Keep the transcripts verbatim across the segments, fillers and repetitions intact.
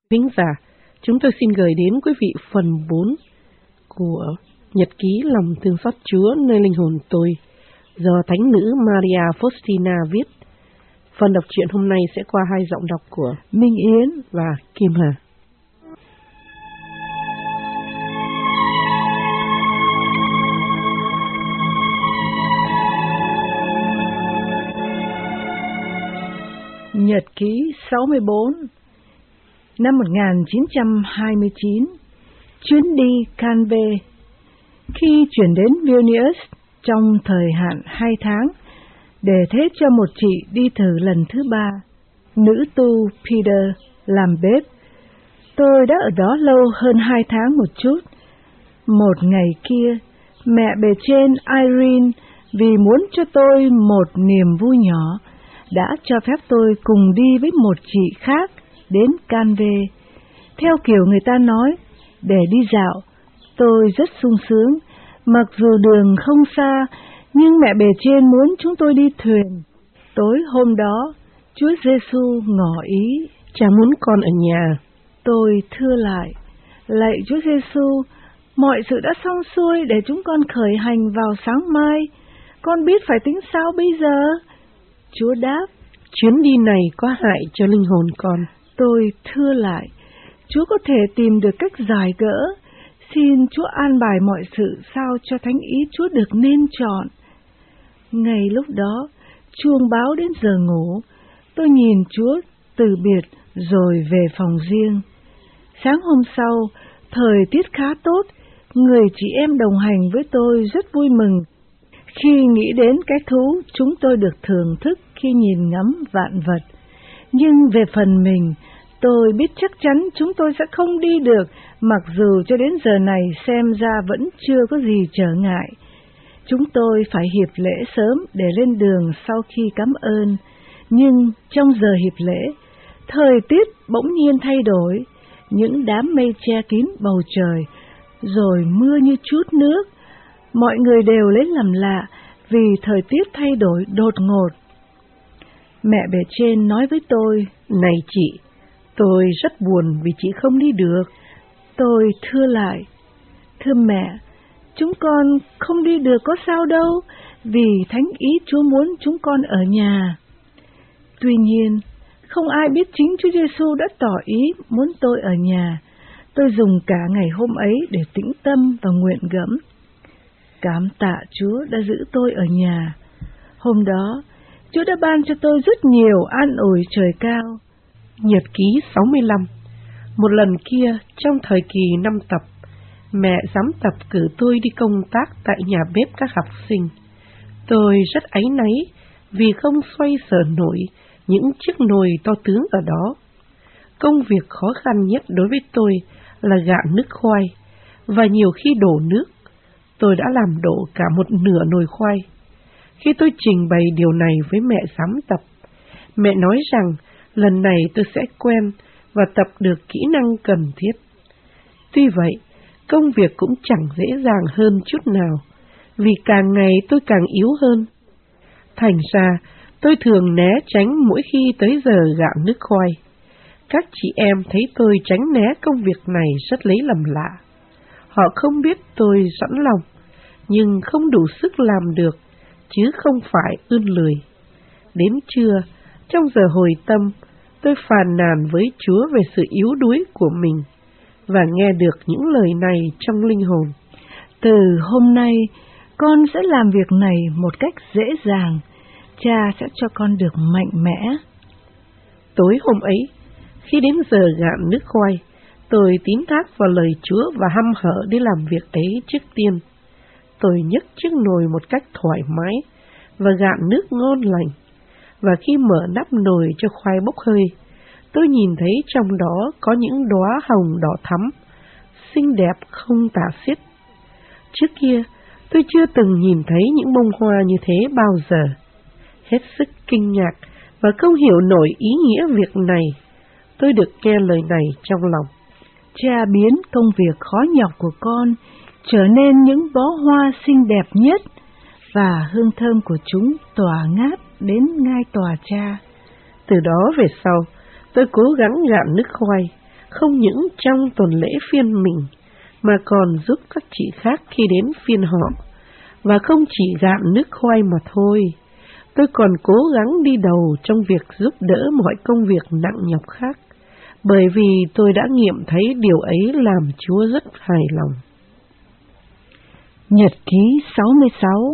Thính giả, chúng tôi xin gửi đến quý vị phần bốn của Nhật ký lòng thương xót Chúa nơi linh hồn tôi do Thánh nữ Maria Faustina viết. Phần đọc truyện hôm nay sẽ qua hai giọng đọc của Minh Yến và Kim Hà. Nhật ký sáu mươi bốn năm một nghìn chín trăm hai mươi chín, chuyến đi Canve. Khi chuyển đến Vilnius trong thời hạn hai tháng, để thế cho một chị đi thử lần thứ ba, nữ tu Peter làm bếp. Tôi đã ở đó lâu hơn hai tháng một chút. Một ngày kia, mẹ bề trên Irene vì muốn cho tôi một niềm vui nhỏ, đã cho phép tôi cùng đi với một chị khác đến Canve. Theo kiểu người ta nói, để đi dạo. Tôi rất sung sướng, mặc dù đường không xa, nhưng mẹ bề trên muốn chúng tôi đi thuyền. Tối hôm đó, Chúa Giêsu ngỏ ý, cha muốn con ở nhà. Tôi thưa lại, lạy Chúa Giêsu, mọi sự đã xong xuôi để chúng con khởi hành vào sáng mai. Con biết phải tính sao bây giờ? Chúa đáp, chuyến đi này có hại cho linh hồn con. Tôi thưa lại, Chúa có thể tìm được cách giải gỡ. Xin Chúa an bài mọi sự sao cho thánh ý Chúa được nên chọn. Ngay lúc đó, chuông báo đến giờ ngủ. Tôi nhìn Chúa từ biệt rồi về phòng riêng. Sáng hôm sau, thời tiết khá tốt. Người chị em đồng hành với tôi rất vui mừng khi nghĩ đến cái thú chúng tôi được thưởng thức khi nhìn ngắm vạn vật. Nhưng về phần mình, tôi biết chắc chắn chúng tôi sẽ không đi được, mặc dù cho đến giờ này xem ra vẫn chưa có gì trở ngại. Chúng tôi phải hiệp lễ sớm để lên đường sau khi cảm ơn. Nhưng trong giờ hiệp lễ, thời tiết bỗng nhiên thay đổi, những đám mây che kín bầu trời, rồi mưa như trút nước. Mọi người đều lấy làm lạ vì thời tiết thay đổi đột ngột. Mẹ bề trên nói với tôi, này chị, tôi rất buồn vì chị không đi được. Tôi thưa lại, thưa mẹ, chúng con không đi được có sao đâu, vì thánh ý Chúa muốn chúng con ở nhà. Tuy nhiên, không ai biết chính Chúa Giêsu đã tỏ ý muốn tôi ở nhà. Tôi dùng cả ngày hôm ấy để tĩnh tâm và nguyện gẫm. Cảm tạ Chúa đã giữ tôi ở nhà. Hôm đó, Chúa đã ban cho tôi rất nhiều an ủi trời cao. Nhật ký sáu mươi lăm. Một lần kia, trong thời kỳ năm tập, mẹ giám tập cử tôi đi công tác tại nhà bếp các học sinh. Tôi rất áy náy vì không xoay sở nổi những chiếc nồi to tướng ở đó. Công việc khó khăn nhất đối với tôi là gạn nước khoai, và nhiều khi đổ nước. Tôi đã làm đổ cả một nửa nồi khoai. Khi tôi trình bày điều này với mẹ giám tập, mẹ nói rằng lần này tôi sẽ quen và tập được kỹ năng cần thiết. Tuy vậy, công việc cũng chẳng dễ dàng hơn chút nào, vì càng ngày tôi càng yếu hơn. Thành ra, tôi thường né tránh mỗi khi tới giờ gạn nước khoai. Các chị em thấy tôi tránh né công việc này rất lấy làm lạ. Họ không biết tôi sẵn lòng, nhưng không đủ sức làm được, chứ không phải ươn lười. Đến trưa, trong giờ hồi tâm, tôi phàn nàn với Chúa về sự yếu đuối của mình, và nghe được những lời này trong linh hồn. Từ hôm nay, con sẽ làm việc này một cách dễ dàng. Cha sẽ cho con được mạnh mẽ. Tối hôm ấy, khi đến giờ gạn nước khoai, tôi tín thác vào lời Chúa và hăm hở đi làm việc ấy trước tiên. Tôi nhấc chiếc nồi một cách thoải mái và gạn nước ngon lành. Và khi mở nắp nồi cho khoai bốc hơi, tôi nhìn thấy trong đó có những đóa hồng đỏ thắm, xinh đẹp không tả xiết. Trước kia, tôi chưa từng nhìn thấy những bông hoa như thế bao giờ. Hết sức kinh ngạc và không hiểu nổi ý nghĩa việc này, tôi được nghe lời này trong lòng. Cha biến công việc khó nhọc của con trở nên những bó hoa xinh đẹp nhất, và hương thơm của chúng tỏa ngát đến ngai tòa cha. Từ đó về sau, tôi cố gắng gạn nước khoai, không những trong tuần lễ phiên mình, mà còn giúp các chị khác khi đến phiên họ. Và không chỉ gạn nước khoai mà thôi, tôi còn cố gắng đi đầu trong việc giúp đỡ mọi công việc nặng nhọc khác, bởi vì tôi đã nghiệm thấy điều ấy làm Chúa rất hài lòng. Nhật ký sáu mươi sáu.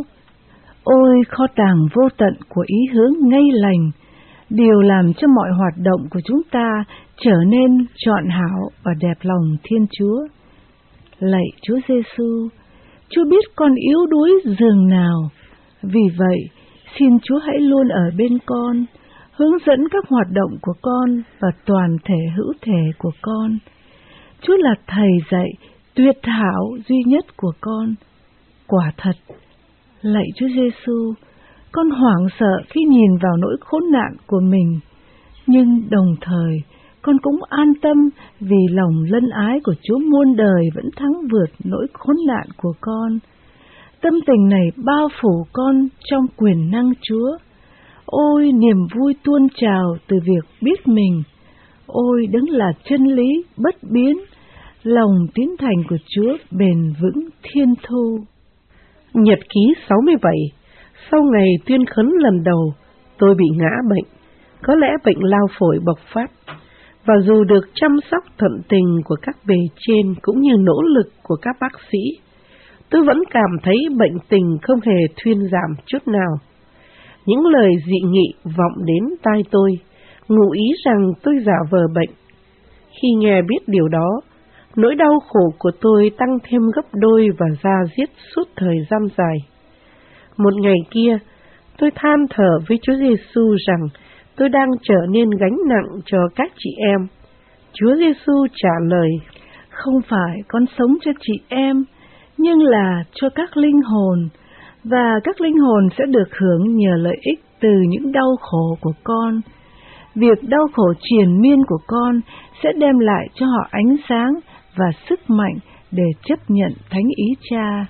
Ôi kho tàng vô tận của ý hướng ngay lành, điều làm cho mọi hoạt động của chúng ta trở nên trọn hảo và đẹp lòng Thiên Chúa. Lạy Chúa Giêsu, Chúa biết con yếu đuối dường nào, vì vậy xin Chúa hãy luôn ở bên con, hướng dẫn các hoạt động của con và toàn thể hữu thể của con. Chúa là Thầy dạy tuyệt hảo duy nhất của con. Quả thật, lạy Chúa Giêsu, con hoảng sợ khi nhìn vào nỗi khốn nạn của mình, nhưng đồng thời con cũng an tâm vì lòng lân ái của Chúa muôn đời vẫn thắng vượt nỗi khốn nạn của con. Tâm tình này bao phủ con trong quyền năng Chúa. Ôi niềm vui tuôn trào từ việc biết mình. Ôi đấng là chân lý bất biến, lòng tín thành của Chúa bền vững thiên thu. Nhật ký sáu mươi bảy. Sau ngày tuyên khấn lần đầu, tôi bị ngã bệnh, có lẽ bệnh lao phổi bộc phát. Và dù được chăm sóc tận tình của các bề trên cũng như nỗ lực của các bác sĩ, tôi vẫn cảm thấy bệnh tình không hề thuyên giảm chút nào. Những lời dị nghị vọng đến tai tôi, ngụ ý rằng tôi giả vờ bệnh. Khi nghe biết điều đó, nỗi đau khổ của tôi tăng thêm gấp đôi và ra diết suốt thời gian dài. Một ngày kia, tôi than thở với Chúa Giêsu rằng tôi đang trở nên gánh nặng cho các chị em. Chúa Giêsu trả lời: không phải con sống cho chị em, nhưng là cho các linh hồn, và các linh hồn sẽ được hưởng nhờ lợi ích từ những đau khổ của con. Việc đau khổ triền miên của con sẽ đem lại cho họ ánh sáng và sức mạnh để chấp nhận thánh ý Cha.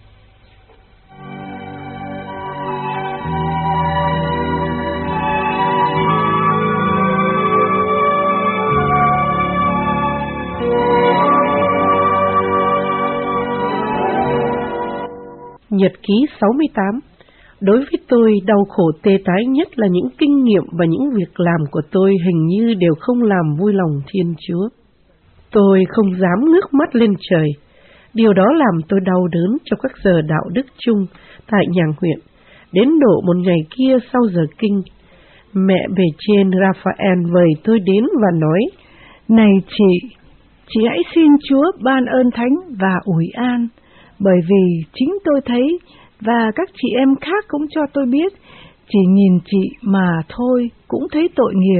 Nhật ký sáu mươi tám. Đối với tôi, đau khổ tê tái nhất là những kinh nghiệm và những việc làm của tôi hình như đều không làm vui lòng Thiên Chúa. Tôi không dám ngước mắt lên trời. Điều đó làm tôi đau đớn trong các giờ đạo đức chung tại nhà huyện. Đến độ một ngày kia sau giờ kinh, mẹ bề trên Raphael vời tôi đến và nói: này chị, chị hãy xin Chúa ban ơn thánh và ủi an, bởi vì chính tôi thấy và các chị em khác cũng cho tôi biết, chỉ nhìn chị mà thôi cũng thấy tội nghiệp.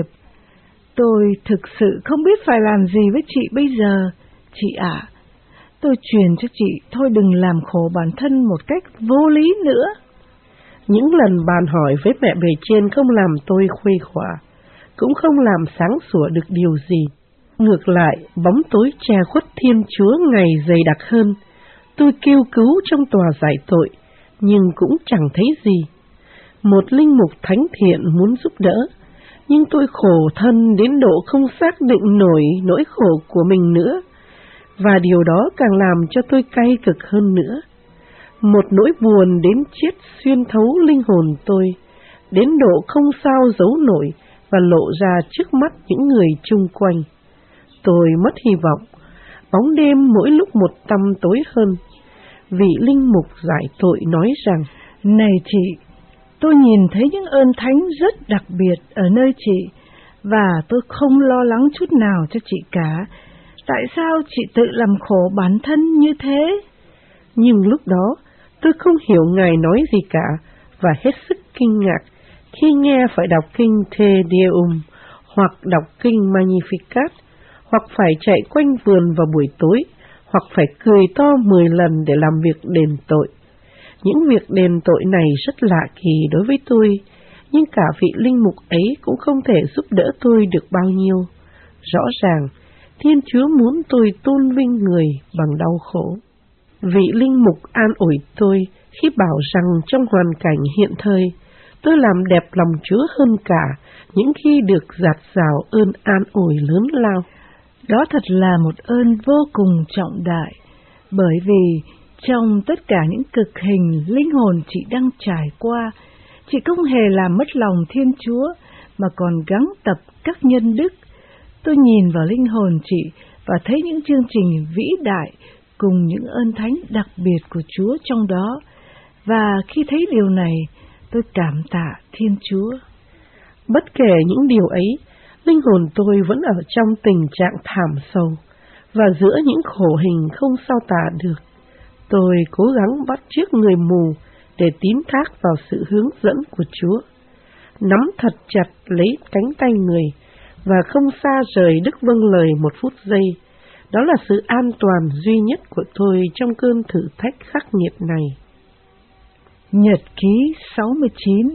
Tôi thực sự không biết phải làm gì với chị bây giờ, chị ạ. À, tôi truyền cho chị thôi đừng làm khổ bản thân một cách vô lý nữa. Những lần bàn hỏi với mẹ bề trên không làm tôi khuây khỏa, cũng không làm sáng sủa được điều gì. Ngược lại, bóng tối che khuất Thiên Chúa ngày dày đặc hơn. Tôi kêu cứu trong tòa giải tội, nhưng cũng chẳng thấy gì. Một linh mục thánh thiện muốn giúp đỡ, nhưng tôi khổ thân đến độ không xác định nổi nỗi khổ của mình nữa, và điều đó càng làm cho tôi cay cực hơn nữa. Một nỗi buồn đến chết xuyên thấu linh hồn tôi, đến độ không sao giấu nổi và lộ ra trước mắt những người chung quanh. Tôi mất hy vọng, bóng đêm mỗi lúc một tăm tối hơn. Vị linh mục giải tội nói rằng: này chị, tôi nhìn thấy những ơn thánh rất đặc biệt ở nơi chị, và tôi không lo lắng chút nào cho chị cả. Tại sao chị tự làm khổ bản thân như thế? Nhưng lúc đó, tôi không hiểu Ngài nói gì cả, và hết sức kinh ngạc khi nghe phải đọc kinh Te Deum, hoặc đọc kinh Magnificat, hoặc phải chạy quanh vườn vào buổi tối, hoặc phải cười to mười lần để làm việc đền tội. Những việc đền tội này rất lạ kỳ đối với tôi, nhưng cả vị linh mục ấy cũng không thể giúp đỡ tôi được bao nhiêu. Rõ ràng, Thiên Chúa muốn tôi tôn vinh người bằng đau khổ. Vị linh mục an ủi tôi khi bảo rằng trong hoàn cảnh hiện thời, tôi làm đẹp lòng Chúa hơn cả những khi được dạt dào ơn an ủi lớn lao. Đó thật là một ơn vô cùng trọng đại, bởi vì trong tất cả những cực hình linh hồn chị đang trải qua, chị không hề làm mất lòng Thiên Chúa, mà còn gắng tập các nhân đức. Tôi nhìn vào linh hồn chị và thấy những chương trình vĩ đại cùng những ơn thánh đặc biệt của Chúa trong đó, và khi thấy điều này, tôi cảm tạ Thiên Chúa. Bất kể những điều ấy, linh hồn tôi vẫn ở trong tình trạng thảm sầu, và giữa những khổ hình không sao tả được, tôi cố gắng bắt chước người mù để tín thác vào sự hướng dẫn của Chúa, nắm thật chặt lấy cánh tay người và không xa rời đức vâng lời một phút giây. Đó là sự an toàn duy nhất của tôi trong cơn thử thách khắc nghiệt này. Nhật ký sáu mươi chín.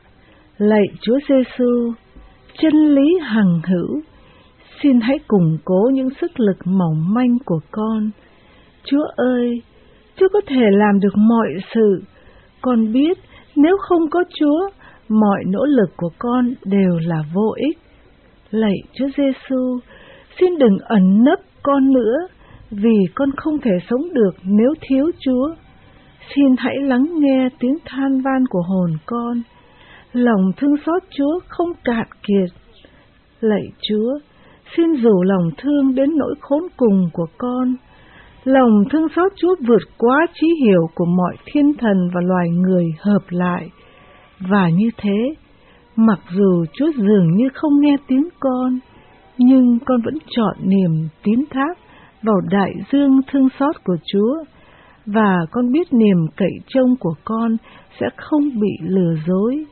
Lạy Chúa Giêsu, chân lý hằng hữu, xin hãy củng cố những sức lực mỏng manh của con. Chúa ơi, Chúa có thể làm được mọi sự. Con biết nếu không có Chúa, mọi nỗ lực của con đều là vô ích. Lạy Chúa Giêsu, xin đừng ẩn nấp con nữa, vì con không thể sống được nếu thiếu Chúa. Xin hãy lắng nghe tiếng than van của hồn con. Lòng thương xót Chúa không cạn kiệt. Lạy Chúa, xin rủ lòng thương đến nỗi khốn cùng của con. Lòng thương xót Chúa vượt quá trí hiểu của mọi thiên thần và loài người hợp lại. Và như thế, mặc dù Chúa dường như không nghe tiếng con, nhưng con vẫn chọn niềm tín thác vào đại dương thương xót của Chúa, và con biết niềm cậy trông của con sẽ không bị lừa dối.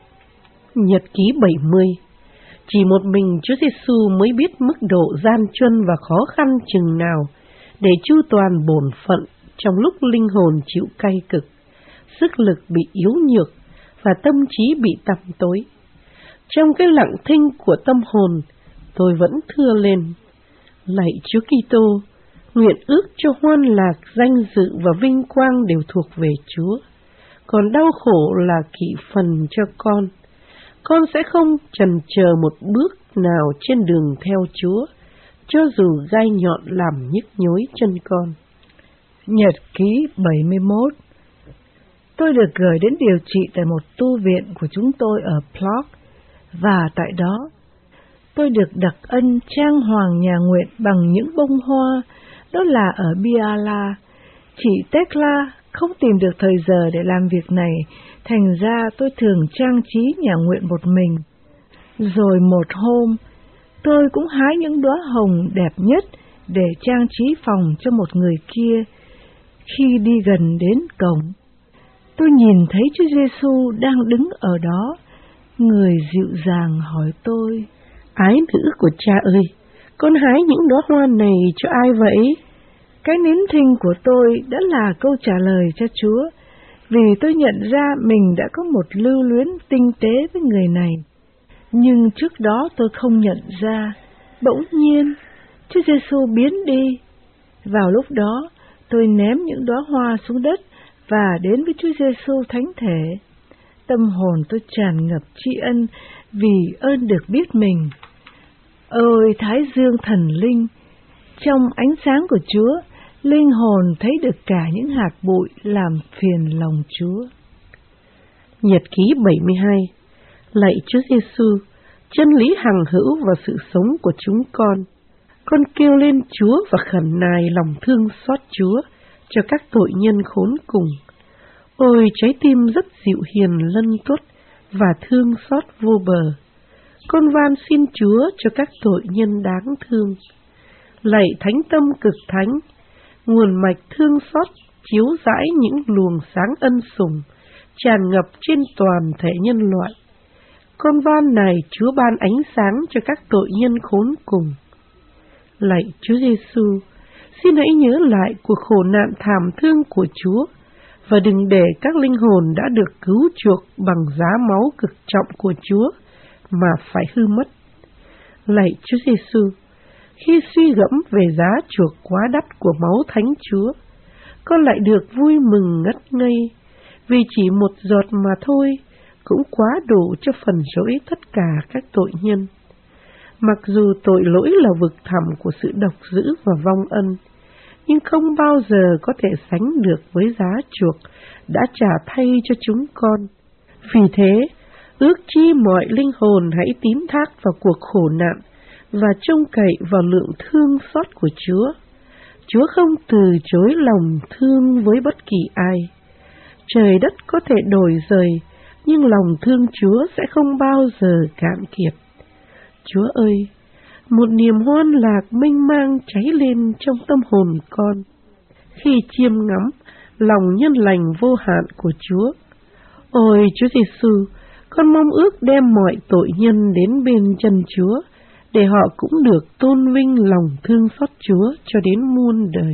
Nhật ký bảy mươi. Chỉ một mình Chúa Giêsu mới biết mức độ gian truân và khó khăn chừng nào để chu toàn bổn phận trong lúc linh hồn chịu cay cực, sức lực bị yếu nhược và tâm trí bị tăm tối. Trong cái lặng thinh của tâm hồn, tôi vẫn thưa lên: Lạy Chúa Kitô, nguyện ước cho hoan lạc, danh dự và vinh quang đều thuộc về Chúa, còn đau khổ là kỵ phần cho con. Con sẽ không chần chờ một bước nào trên đường theo Chúa, cho dù gai nhọn làm nhức nhối chân con. Nhật ký bảy mươi mốt. Tôi được gửi đến điều trị tại một tu viện của chúng tôi ở Plock, và tại đó tôi được đặc ân trang hoàng nhà nguyện bằng những bông hoa, đó là ở Biala. Chị Tekla không tìm được thời giờ để làm việc này, thành ra tôi thường trang trí nhà nguyện một mình. Rồi một hôm, tôi cũng hái những đóa hồng đẹp nhất để trang trí phòng cho một người kia. Khi đi gần đến cổng, tôi nhìn thấy Chúa Giêsu đang đứng ở đó. Người dịu dàng hỏi tôi: Ái nữ của Cha ơi, con hái những đóa hoa này cho ai vậy? Cái nín thinh của tôi đã là câu trả lời cho Chúa, vì tôi nhận ra mình đã có một lưu luyến tinh tế với người này. Nhưng trước đó tôi không nhận ra. Bỗng nhiên, Chúa Giêsu biến đi. Vào lúc đó, tôi ném những đóa hoa xuống đất và đến với Chúa Giêsu thánh thể. Tâm hồn tôi tràn ngập tri ân vì ơn được biết mình. Ôi Thái Dương thần linh, trong ánh sáng của Chúa, linh hồn thấy được cả những hạt bụi làm phiền lòng Chúa. Nhật ký bảy mươi hai. Lạy Chúa Giêsu, chân lý hằng hữu và sự sống của chúng con, con kêu lên Chúa và khẩn nài lòng thương xót Chúa cho các tội nhân khốn cùng. Ôi trái tim rất dịu hiền lân tuất và thương xót vô bờ, con van xin Chúa cho các tội nhân đáng thương. Lạy Thánh Tâm cực thánh, nguồn mạch thương xót chiếu rãi những luồng sáng ân sủng tràn ngập trên toàn thể nhân loại. Con van này Chúa ban ánh sáng cho các tội nhân khốn cùng. Lạy Chúa Giêsu, xin hãy nhớ lại cuộc khổ nạn thảm thương của Chúa và đừng để các linh hồn đã được cứu chuộc bằng giá máu cực trọng của Chúa mà phải hư mất. Lạy Chúa Giêsu, khi suy gẫm về giá chuộc quá đắt của máu Thánh Chúa, con lại được vui mừng ngất ngây, vì chỉ một giọt mà thôi cũng quá đủ cho phần rỗi tất cả các tội nhân. Mặc dù tội lỗi là vực thẳm của sự độc dữ và vong ân, nhưng không bao giờ có thể sánh được với giá chuộc đã trả thay cho chúng con. Vì thế, ước chi mọi linh hồn hãy tín thác vào cuộc khổ nạn và trông cậy vào lượng thương xót của Chúa. Chúa không từ chối lòng thương với bất kỳ ai. Trời đất có thể đổi rời, nhưng lòng thương Chúa sẽ không bao giờ cạn kiệt. Chúa ơi, một niềm hoan lạc mênh mang cháy lên trong tâm hồn con khi chiêm ngắm lòng nhân lành vô hạn của Chúa. Ôi Chúa Giêsu, con mong ước đem mọi tội nhân đến bên chân Chúa, để họ cũng được tôn vinh lòng thương xót Chúa cho đến muôn đời.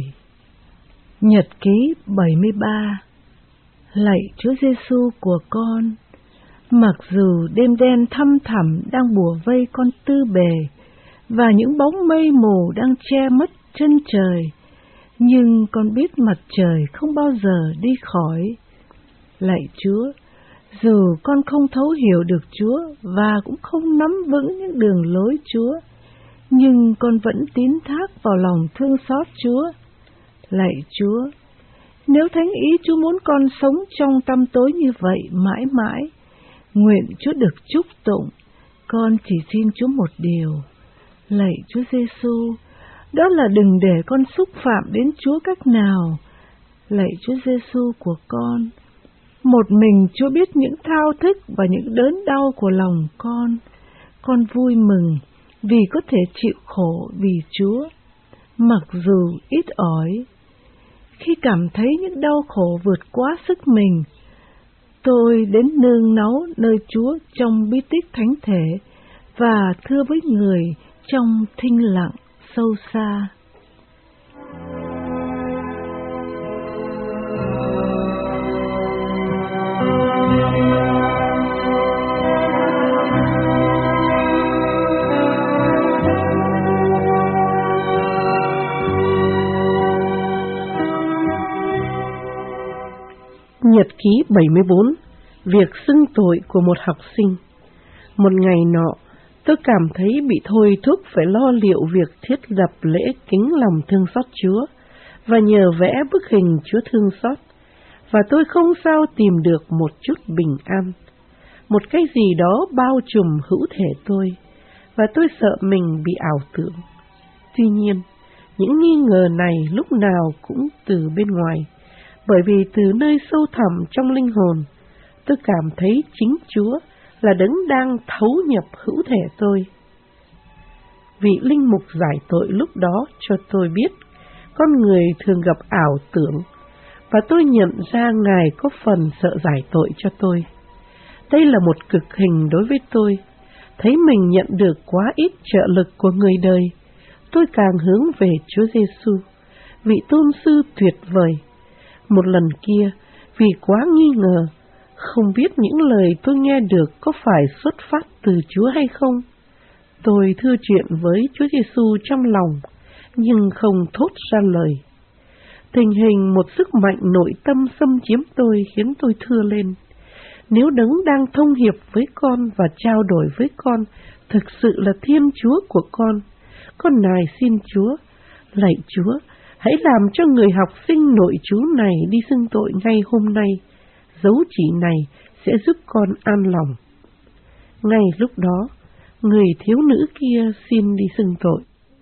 Nhật ký bảy mươi ba. Lạy Chúa Giêsu của con, mặc dù đêm đen thăm thẳm đang bủa vây con tư bề và những bóng mây mù đang che mất chân trời, nhưng con biết mặt trời không bao giờ đi khỏi. Lạy Chúa, dù con không thấu hiểu được Chúa và cũng không nắm vững những đường lối Chúa, nhưng con vẫn tín thác vào lòng thương xót Chúa. Lạy Chúa, nếu thánh ý Chúa muốn con sống trong tăm tối như vậy mãi mãi, nguyện Chúa được chúc tụng. Con chỉ xin Chúa một điều. Lạy Chúa Giêsu, đó là đừng để con xúc phạm đến Chúa cách nào. Lạy Chúa Giêsu của con, một mình Chúa biết những thao thức và những đớn đau của lòng con. Con vui mừng vì có thể chịu khổ vì Chúa, mặc dù ít ỏi. Khi cảm thấy những đau khổ vượt quá sức mình, tôi đến nương náu nơi Chúa trong bí tích thánh thể và thưa với người trong thinh lặng sâu xa. Nhật ký bảy mươi bốn. Việc xưng tội của một học sinh. Một ngày nọ, tôi cảm thấy bị thôi thúc phải lo liệu việc thiết lập lễ kính lòng thương xót Chúa và nhờ vẽ bức hình Chúa thương xót, và tôi không sao tìm được một chút bình an. Một cái gì đó bao trùm hữu thể tôi, và tôi sợ mình bị ảo tưởng. Tuy nhiên, những nghi ngờ này lúc nào cũng từ bên ngoài, bởi vì từ nơi sâu thẳm trong linh hồn, tôi cảm thấy chính Chúa là đấng đang thấu nhập hữu thể tôi. Vị linh mục giải tội lúc đó cho tôi biết con người thường gặp ảo tưởng, và tôi nhận ra Ngài có phần sợ giải tội cho tôi. Đây là một cực hình đối với tôi. Thấy mình nhận được quá ít trợ lực của người đời, tôi càng hướng về Chúa Giêsu, vị tôn sư tuyệt vời. Một lần kia, vì quá nghi ngờ, không biết những lời tôi nghe được có phải xuất phát từ Chúa hay không, tôi thưa chuyện với Chúa Giêsu trong lòng, nhưng không thốt ra lời. Tình hình một sức mạnh nội tâm xâm chiếm tôi khiến tôi thưa lên: nếu đấng đang thông hiệp với con và trao đổi với con thực sự là Thiên Chúa của con, con nài xin Chúa, lạy Chúa, hãy làm cho người học sinh nội trú này đi xưng tội ngay hôm nay. Dấu chỉ này sẽ giúp con an lòng. Ngay lúc đó, người thiếu nữ kia xin đi xưng tội.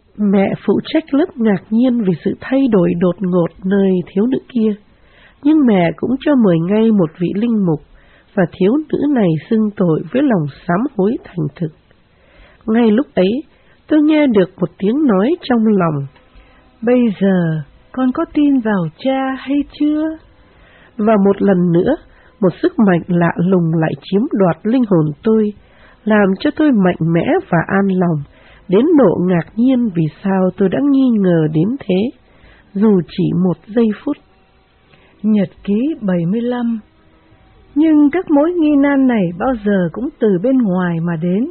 Mẹ phụ trách lớp ngạc nhiên vì sự thay đổi đột ngột nơi thiếu nữ kia, nhưng mẹ cũng cho mời ngay một vị linh mục, và thiếu nữ này xưng tội với lòng sám hối thành thực. Ngay lúc ấy, tôi nghe được một tiếng nói trong lòng: bây giờ con có tin vào Cha hay chưa? Và một lần nữa, một sức mạnh lạ lùng lại chiếm đoạt linh hồn tôi, làm cho tôi mạnh mẽ và an lòng, đến độ ngạc nhiên vì sao tôi đã nghi ngờ đến thế, dù chỉ một giây phút. Nhật ký bảy mươi lăm. Nhưng các mối nghi nan này bao giờ cũng từ bên ngoài mà đến,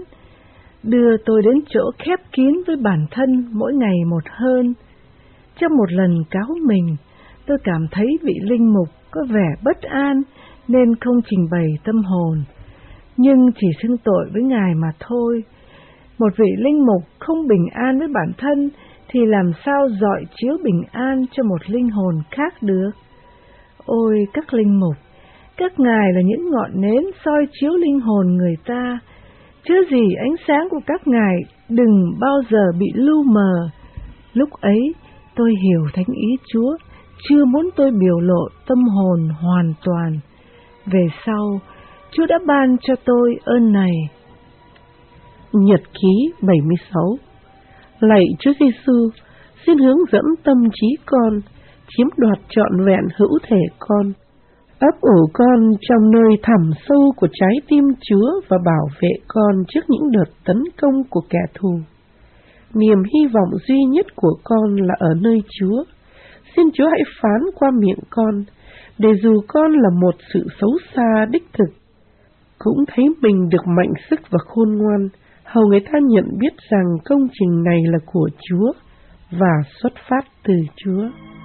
đưa tôi đến chỗ khép kín với bản thân mỗi ngày một hơn. Trong một lần cáo mình, tôi cảm thấy vị linh mục có vẻ bất an nên không trình bày tâm hồn, nhưng chỉ xưng tội với Ngài mà thôi. Một vị linh mục không bình an với bản thân thì làm sao rọi chiếu bình an cho một linh hồn khác được? Ôi các linh mục, các ngài là những ngọn nến soi chiếu linh hồn người ta, chớ gì ánh sáng của các ngài đừng bao giờ bị lu mờ. Lúc ấy tôi hiểu thánh ý Chúa, chưa muốn tôi biểu lộ tâm hồn hoàn toàn. Về sau, Chúa đã ban cho tôi ơn này. Nhật ký bảy mươi sáu. Lạy Chúa Giêsu, xin hướng dẫn tâm trí con, chiếm đoạt trọn vẹn hữu thể con, ấp ủ con trong nơi thẳm sâu của trái tim Chúa và bảo vệ con trước những đợt tấn công của kẻ thù. Niềm hy vọng duy nhất của con là ở nơi Chúa. Xin Chúa hãy phán qua miệng con, để dù con là một sự xấu xa đích thực, cũng thấy mình được mạnh sức và khôn ngoan, hầu người ta nhận biết rằng công trình này là của Chúa và xuất phát từ Chúa.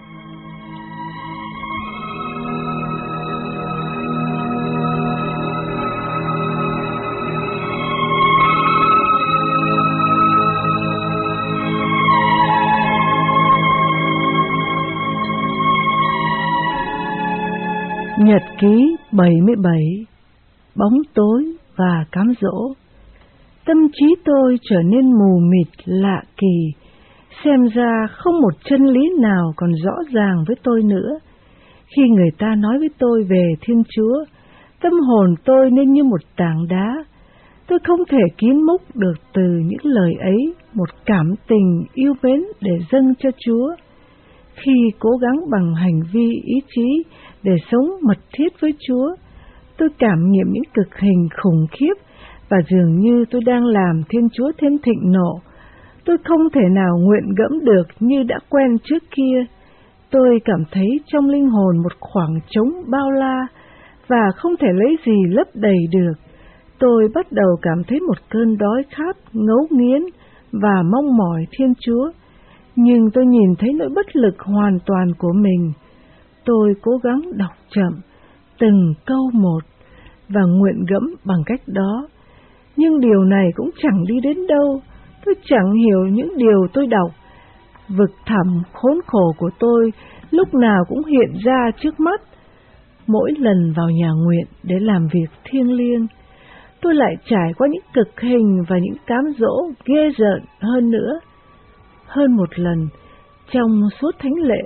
Nhật ký bảy mươi bảy. Bóng tối và cám dỗ. Tâm trí tôi trở nên mù mịt lạ kỳ, xem ra không một chân lý nào còn rõ ràng với tôi nữa. Khi người ta nói với tôi về Thiên Chúa, tâm hồn tôi nên như một tảng đá. Tôi không thể kín múc được từ những lời ấy một cảm tình yêu mến để dâng cho Chúa. Khi cố gắng bằng hành vi ý chí để sống mật thiết với Chúa, tôi cảm nghiệm những cực hình khủng khiếp và dường như tôi đang làm Thiên Chúa thêm thịnh nộ. Tôi không thể nào nguyện gẫm được như đã quen trước kia. Tôi cảm thấy trong linh hồn một khoảng trống bao la và không thể lấy gì lấp đầy được. Tôi bắt đầu cảm thấy một cơn đói khát ngấu nghiến và mong mỏi Thiên Chúa, nhưng tôi nhìn thấy nỗi bất lực hoàn toàn của mình. Tôi cố gắng đọc chậm, từng câu một, và nguyện gẫm bằng cách đó. Nhưng điều này cũng chẳng đi đến đâu, tôi chẳng hiểu những điều tôi đọc. Vực thẳm khốn khổ của tôi lúc nào cũng hiện ra trước mắt. Mỗi lần vào nhà nguyện để làm việc thiêng liêng, tôi lại trải qua những cực hình và những cám dỗ ghê rợn hơn nữa. Hơn một lần, trong suốt thánh lễ,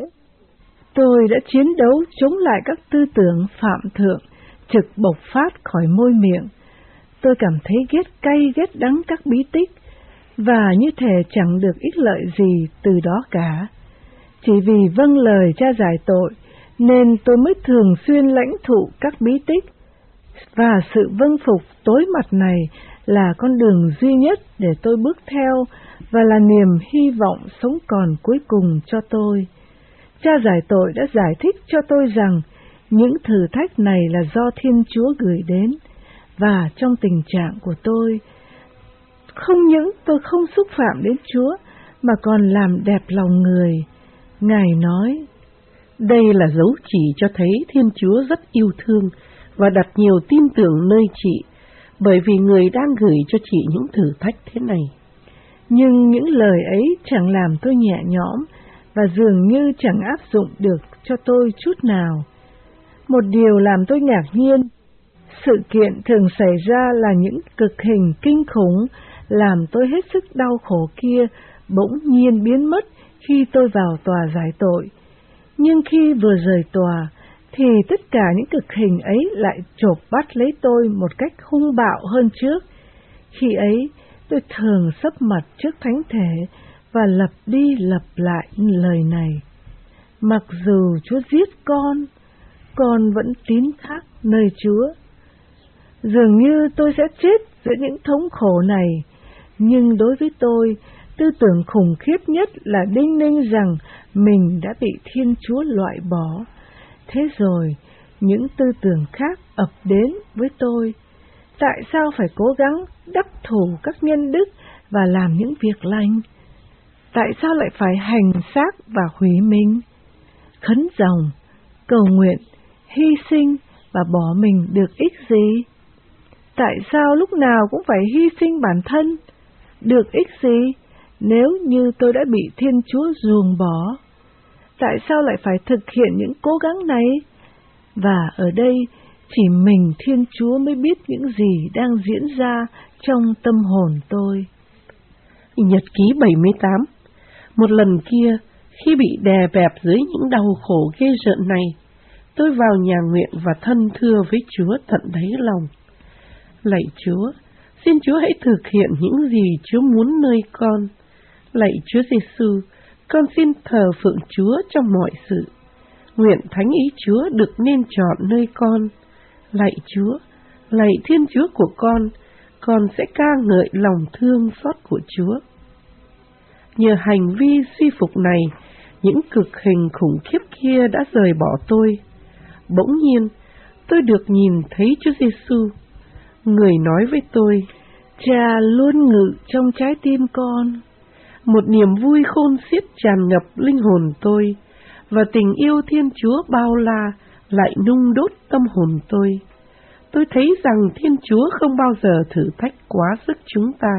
tôi đã chiến đấu chống lại các tư tưởng phạm thượng trực bộc phát khỏi môi miệng. Tôi cảm thấy ghét cay ghét đắng các bí tích, và như thể chẳng được ích lợi gì từ đó cả. Chỉ vì vâng lời cha giải tội, nên tôi mới thường xuyên lãnh thụ các bí tích, và sự vâng phục tối mặt này là con đường duy nhất để tôi bước theo, và là niềm hy vọng sống còn cuối cùng cho tôi. Cha giải tội đã giải thích cho tôi rằng những thử thách này là do Thiên Chúa gửi đến, và trong tình trạng của tôi, không những tôi không xúc phạm đến Chúa, mà còn làm đẹp lòng người. Ngài nói, đây là dấu chỉ cho thấy Thiên Chúa rất yêu thương và đặt nhiều tin tưởng nơi chị, bởi vì người đang gửi cho chị những thử thách thế này. Nhưng những lời ấy chẳng làm tôi nhẹ nhõm, và dường như chẳng áp dụng được cho tôi chút nào. Một điều làm tôi ngạc nhiên, sự kiện thường xảy ra là những cực hình kinh khủng làm tôi hết sức đau khổ kia bỗng nhiên biến mất khi tôi vào tòa giải tội. Nhưng khi vừa rời tòa, thì tất cả những cực hình ấy lại chộp bắt lấy tôi một cách hung bạo hơn trước. Khi ấy, tôi thường sấp mặt trước thánh thể và lặp đi lặp lại lời này: mặc dù Chúa giết con, con vẫn tín thác nơi Chúa. Dường như tôi sẽ chết giữa những thống khổ này, nhưng đối với tôi, tư tưởng khủng khiếp nhất là đinh ninh rằng mình đã bị Thiên Chúa loại bỏ. Thế rồi, những tư tưởng khác ập đến với tôi. Tại sao phải cố gắng đắc thủ các nhân đức và làm những việc lành? Tại sao lại phải hành xác và hủy mình? Khấn ròng, cầu nguyện, hy sinh và bỏ mình được ích gì? Tại sao lúc nào cũng phải hy sinh bản thân? Được ích gì nếu như tôi đã bị Thiên Chúa ruồng bỏ? Tại sao lại phải thực hiện những cố gắng này? Và ở đây chỉ mình Thiên Chúa mới biết những gì đang diễn ra trong tâm hồn tôi. Nhật ký bảy mươi tám. Một lần kia, khi bị đè bẹp dưới những đau khổ ghê rợn này, tôi vào nhà nguyện và thân thưa với Chúa tận đáy lòng. Lạy Chúa, xin Chúa hãy thực hiện những gì Chúa muốn nơi con. Lạy Chúa Giêsu, con xin thờ phượng Chúa trong mọi sự. Nguyện thánh ý Chúa được nên chọn nơi con. Lạy Chúa, lạy Thiên Chúa của con, con sẽ ca ngợi lòng thương xót của Chúa. Nhờ hành vi suy phục này, những cực hình khủng khiếp kia đã rời bỏ tôi. Bỗng nhiên, tôi được nhìn thấy Chúa Giêsu. Người nói với tôi: Cha luôn ngự trong trái tim con. Một niềm vui khôn xiết tràn ngập linh hồn tôi, và tình yêu Thiên Chúa bao la lại nung đốt tâm hồn tôi. Tôi thấy rằng Thiên Chúa không bao giờ thử thách quá sức chúng ta.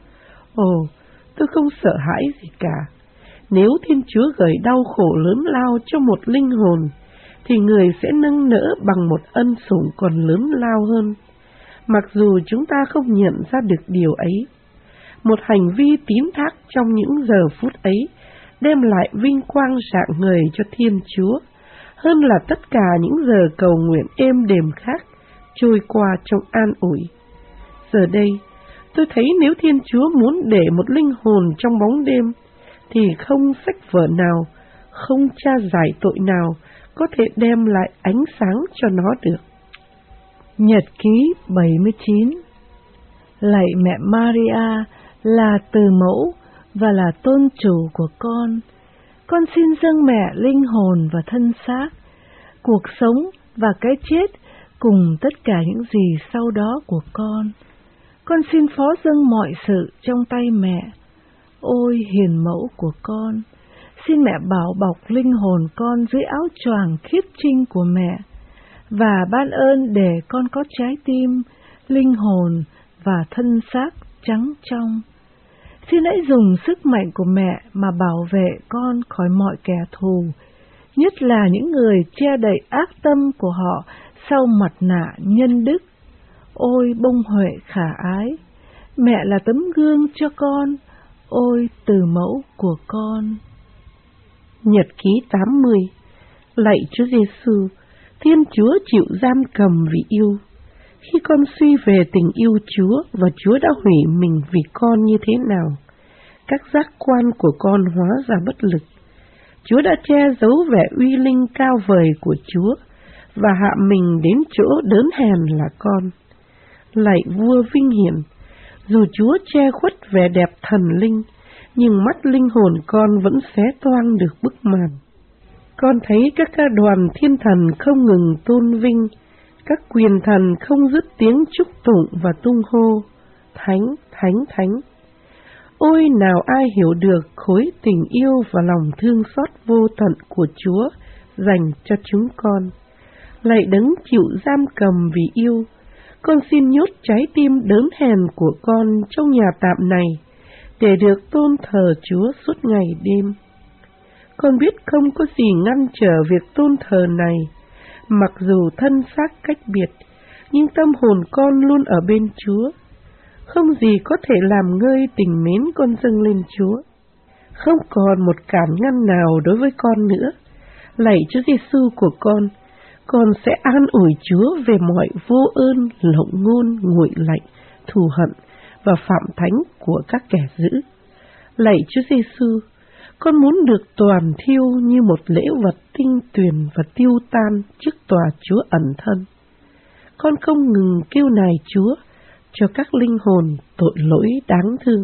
Ồ, tôi không sợ hãi gì cả. Nếu Thiên Chúa gợi đau khổ lớn lao cho một linh hồn, thì người sẽ nâng đỡ bằng một ân sủng còn lớn lao hơn, mặc dù chúng ta không nhận ra được điều ấy. Một hành vi tín thác trong những giờ phút ấy đem lại vinh quang rạng ngời cho Thiên Chúa, hơn là tất cả những giờ cầu nguyện êm đềm khác trôi qua trong an ủi. Giờ đây, tôi thấy nếu Thiên Chúa muốn để một linh hồn trong bóng đêm, thì không sách vở nào, không tra giải tội nào có thể đem lại ánh sáng cho nó được. Nhật ký bảy mươi chín. Lạy mẹ Maria là từ mẫu và là tôn chủ của con, con xin dâng mẹ linh hồn và thân xác, cuộc sống và cái chết cùng tất cả những gì sau đó của con. Con xin phó dâng mọi sự trong tay mẹ. Ôi hiền mẫu của con, xin mẹ bảo bọc linh hồn con dưới áo choàng khiết trinh của mẹ, và ban ơn để con có trái tim, linh hồn và thân xác trắng trong. Xin hãy dùng sức mạnh của mẹ mà bảo vệ con khỏi mọi kẻ thù, nhất là những người che đậy ác tâm của họ sau mặt nạ nhân đức. Ôi bông huệ khả ái, mẹ là tấm gương cho con, ôi từ mẫu của con. Nhật ký tám mươi. Lạy Chúa Giêsu, Thiên Chúa chịu giam cầm vì yêu. Khi con suy về tình yêu Chúa và Chúa đã hủy mình vì con như thế nào, các giác quan của con hóa ra bất lực. Chúa đã che giấu vẻ uy linh cao vời của Chúa và hạ mình đến chỗ đớn hèn là con. Lạy vua vinh hiển, dù Chúa che khuất vẻ đẹp thần linh, nhưng mắt linh hồn con vẫn xé toang được bức màn. Con thấy các ca đoàn thiên thần không ngừng tôn vinh, các quyền thần không dứt tiếng chúc tụng và tung hô: Thánh, Thánh, Thánh. Ôi nào ai hiểu được khối tình yêu và lòng thương xót vô tận của Chúa dành cho chúng con. Lạy đấng chịu giam cầm vì yêu, con xin nhốt trái tim đớn hèn của con trong nhà tạm này, để được tôn thờ Chúa suốt ngày đêm. Con biết không có gì ngăn trở việc tôn thờ này, mặc dù thân xác cách biệt, nhưng tâm hồn con luôn ở bên Chúa. Không gì có thể làm ngơi tình mến con dâng lên Chúa. Không còn một cản ngăn nào đối với con nữa. Lạy Chúa Giêsu của con, con sẽ an ủi Chúa về mọi vô ơn, lộng ngôn, nguội lạnh, thù hận và phạm thánh của các kẻ dữ. Lạy Chúa Giêsu, con muốn được toàn thiêu như một lễ vật tinh tuyền và tiêu tan trước tòa Chúa ẩn thân. Con không ngừng kêu nài Chúa cho các linh hồn tội lỗi đáng thương.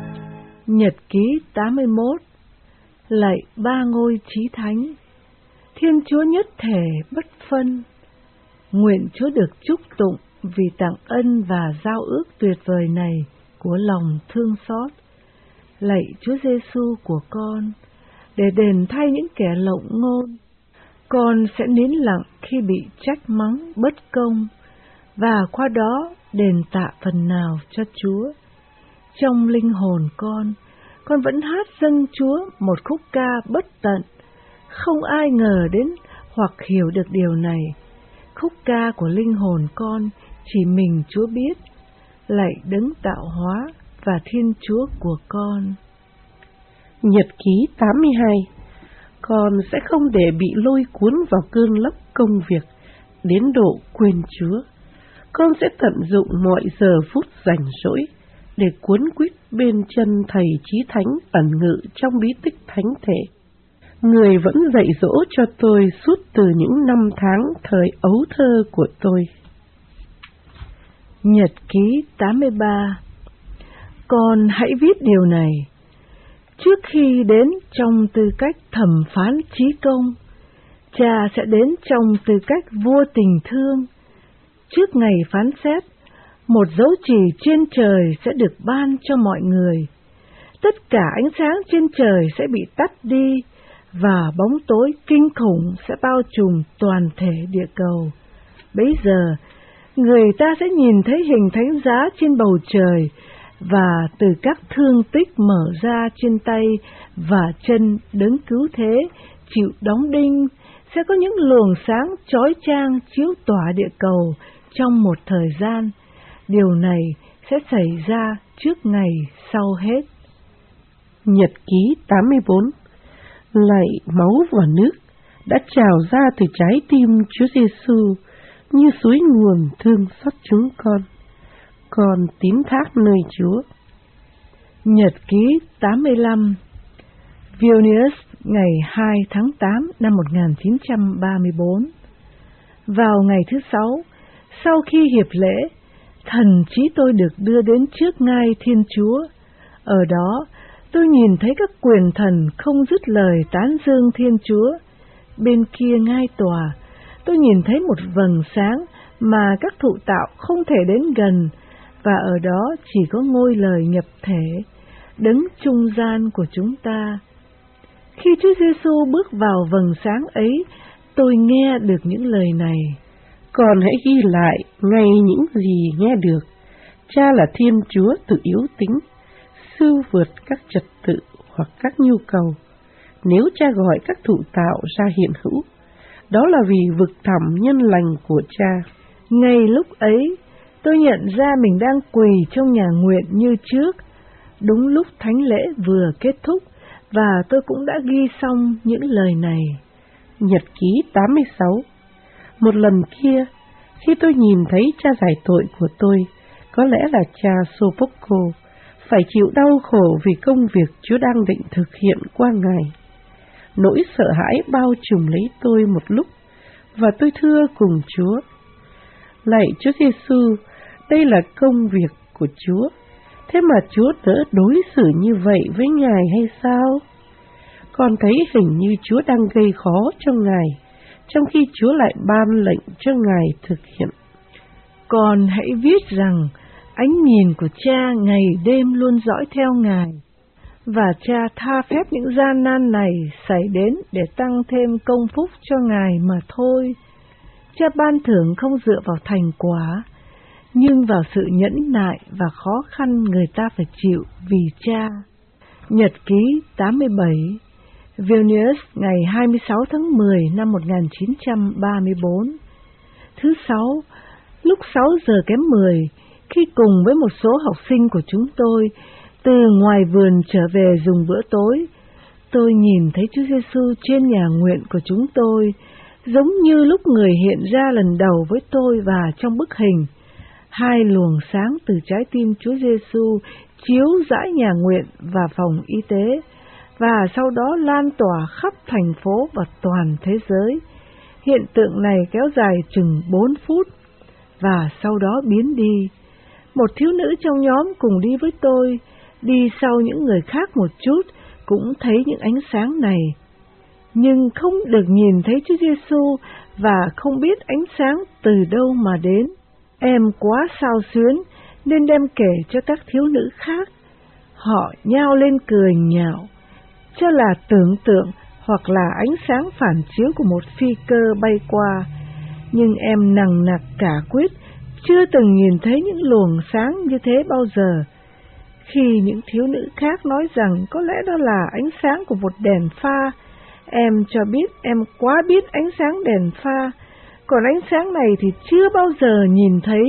Nhật ký tám mươi mốt. Lạy ba ngôi chí thánh, Thiên Chúa nhất thể bất phân. Nguyện Chúa được chúc tụng vì tặng ân và giao ước tuyệt vời này của lòng thương xót. Lạy Chúa Giêsu của con, để đền thay những kẻ lộng ngôn, con sẽ nín lặng khi bị trách mắng bất công, và qua đó đền tạ phần nào cho Chúa. Trong linh hồn con, con vẫn hát dâng Chúa một khúc ca bất tận. Không ai ngờ đến hoặc hiểu được điều này. Khúc ca của linh hồn con chỉ mình Chúa biết. Lạy Đấng tạo hóa và Thiên Chúa của con. Nhật ký tám mươi hai. Con sẽ không để bị lôi cuốn vào cơn lốc công việc đến độ quên Chúa. Con sẽ tận dụng mọi giờ phút rảnh rỗi để cuốn quýt bên chân Thầy Chí Thánh ẩn ngự trong bí tích thánh thể. Người vẫn dạy dỗ cho tôi suốt từ những năm tháng thời ấu thơ của tôi. Nhật ký tám mươi ba. Con hãy viết điều này. Trước khi đến trong tư cách thẩm phán chí công, Cha sẽ đến trong tư cách vua tình thương. Trước ngày phán xét, một dấu chỉ trên trời sẽ được ban cho mọi người. Tất cả ánh sáng trên trời sẽ bị tắt đi, và bóng tối kinh khủng sẽ bao trùm toàn thể địa cầu. Bấy giờ, người ta sẽ nhìn thấy hình thánh giá trên bầu trời, và từ các thương tích mở ra trên tay và chân Đấng cứu thế chịu đóng đinh, sẽ có những luồng sáng chói chang chiếu tỏa địa cầu trong một thời gian. Điều này sẽ xảy ra trước ngày sau hết. Nhật ký tám mươi bốn. Lạy máu và nước đã trào ra từ trái tim Chúa Giêsu như suối nguồn thương xót chúng con. Con tín thác nơi Chúa. Nhật ký tám mươi lăm. Vilnius, ngày hai tháng tám năm một nghìn chín trăm ba mươi bốn. Vào ngày thứ sáu, sau khi hiệp lễ, thần trí tôi được đưa đến trước ngai Thiên Chúa. Ở đó, tôi nhìn thấy các quyền thần không dứt lời tán dương Thiên Chúa. Bên kia ngai tòa, tôi nhìn thấy một vầng sáng mà các thụ tạo không thể đến gần, và ở đó chỉ có ngôi lời nhập thể, Đấng trung gian của chúng ta. Khi Chúa Giêsu bước vào vầng sáng ấy, tôi nghe được những lời này. Còn hãy ghi lại ngay những gì nghe được. Cha là Thiên Chúa tự yếu tính, siêu vượt các trật tự hoặc các nhu cầu. Nếu Cha gọi các thụ tạo ra hiện hữu, đó là vì vực thẳm nhân lành của Cha. Ngay lúc ấy, tôi nhận ra mình đang quỳ trong nhà nguyện như trước, đúng lúc thánh lễ vừa kết thúc, và tôi cũng đã ghi xong những lời này. Nhật ký tám mươi sáu. Một lần kia, khi tôi nhìn thấy Cha giải tội của tôi, có lẽ là cha Sopocko, phải chịu đau khổ vì công việc Chúa đang định thực hiện qua Ngài. Nỗi sợ hãi bao trùm lấy tôi một lúc, và tôi thưa cùng Chúa: Lạy Chúa Giêsu, đây là công việc của Chúa, thế mà Chúa đỡ đối xử như vậy với Ngài hay sao? Con thấy hình như Chúa đang gây khó cho Ngài, trong khi Chúa lại ban lệnh cho Ngài thực hiện. Con hãy viết rằng ánh nhìn của Cha ngày đêm luôn dõi theo Ngài, và Cha tha phép những gian nan này xảy đến để tăng thêm công phúc cho Ngài mà thôi. Cha ban thưởng không dựa vào thành quả, nhưng vào sự nhẫn nại và khó khăn người ta phải chịu vì Cha. Nhật ký tám mươi bảy. Vilnius, ngày hai mươi sáu tháng mười năm một nghìn chín trăm ba mươi bốn. Thứ sáu, lúc sáu giờ kém mười, khi cùng với một số học sinh của chúng tôi từ ngoài vườn trở về dùng bữa tối, tôi nhìn thấy Chúa Giêsu trên nhà nguyện của chúng tôi, giống như lúc người hiện ra lần đầu với tôi và trong bức hình. Hai luồng sáng từ trái tim Chúa Giêsu chiếu rãi nhà nguyện và phòng y tế, và sau đó lan tỏa khắp thành phố và toàn thế giới. Hiện tượng này kéo dài chừng bốn phút, và sau đó biến đi. Một thiếu nữ trong nhóm cùng đi với tôi, đi sau những người khác một chút, cũng thấy những ánh sáng này. nhưng không được nhìn thấy Chúa Giêsu và không biết ánh sáng từ đâu mà đến. Em quá xao xuyến nên đem kể cho các thiếu nữ khác. Họ nhao lên cười nhạo, cho là tưởng tượng hoặc là ánh sáng phản chiếu của một phi cơ bay qua. Nhưng em nằng nặc cả quyết, chưa từng nhìn thấy những luồng sáng như thế bao giờ. Khi những thiếu nữ khác nói rằng có lẽ đó là ánh sáng của một đèn pha, em cho biết em quá biết ánh sáng đèn pha, còn ánh sáng này thì chưa bao giờ nhìn thấy.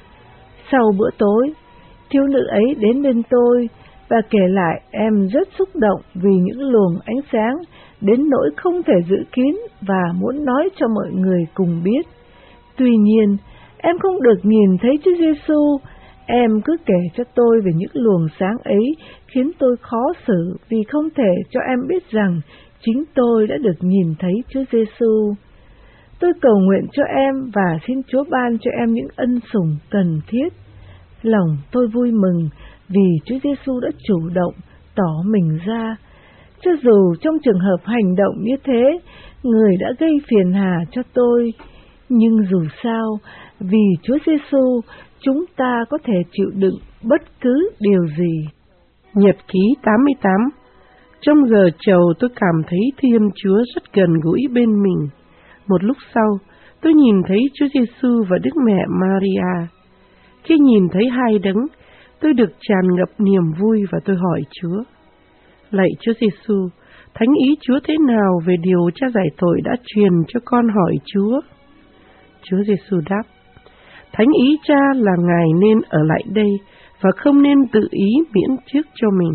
Sau bữa tối, thiếu nữ ấy đến bên tôi và kể lại em rất xúc động vì những luồng ánh sáng đến nỗi không thể giữ kín và muốn nói cho mọi người cùng biết. Tuy nhiên, em không được nhìn thấy Chúa Giêsu. Em cứ kể cho tôi về những luồng sáng ấy khiến tôi khó xử vì không thể cho em biết rằng chính tôi đã được nhìn thấy Chúa Giêsu. Tôi cầu nguyện cho em và xin Chúa ban cho em những ân sủng cần thiết. Lòng tôi vui mừng vì Chúa Giêsu đã chủ động tỏ mình ra. Cho dù trong trường hợp hành động như thế, người đã gây phiền hà cho tôi, nhưng dù sao, vì Chúa Giêsu, chúng ta có thể chịu đựng bất cứ điều gì. Nhật ký tám mươi tám. Trong giờ chầu tôi cảm thấy Thiên Chúa rất gần gũi bên mình. Một lúc sau, tôi nhìn thấy Chúa Giêsu và Đức Mẹ Maria. Khi nhìn thấy hai đấng, tôi được tràn ngập niềm vui và tôi hỏi Chúa: Lạy Chúa Giêsu, thánh ý Chúa thế nào về điều Cha giải tội đã truyền cho con hỏi Chúa? Chúa Giêsu đáp: Thánh ý Cha là Ngài nên ở lại đây và không nên tự ý miễn trước cho mình.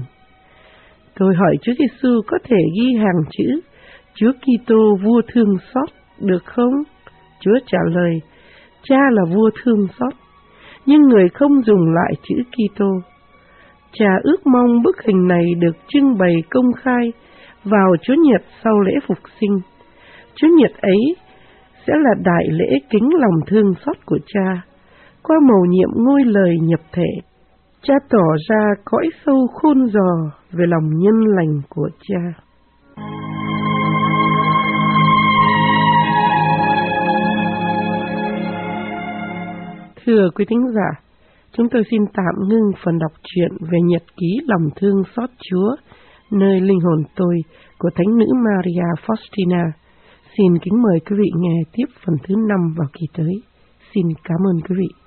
Tôi hỏi Chúa Giêsu có thể ghi hàng chữ Chúa Kitô vua thương xót được không? Chúa trả lời: Cha là vua thương xót, nhưng người không dùng lại chữ Kitô. Cha ước mong bức hình này được trưng bày công khai vào Chúa Nhật sau lễ Phục Sinh. Chúa Nhật ấy sẽ là đại lễ kính lòng thương xót của Cha. Qua mầu nhiệm ngôi lời nhập thể, Cha tỏ ra cõi sâu khôn giò về lòng nhân lành của Cha. Thưa quý thính giả, chúng tôi xin tạm ngưng phần đọc truyện về nhật ký lòng thương xót Chúa nơi linh hồn tôi của Thánh nữ Maria Faustina. Xin kính mời quý vị nghe tiếp phần thứ năm vào kỳ tới. Xin cảm ơn quý vị.